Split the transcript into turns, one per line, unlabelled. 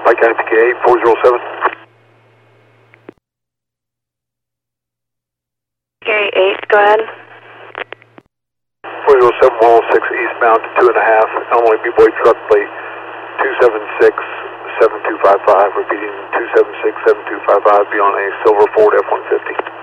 Pike County PK 8407.
Okay, 8, go ahead.
407 106 eastbound to 2.5, Illinois B-Boy truck plate 276-7255, repeating 276-7255, be on a silver Ford F-150.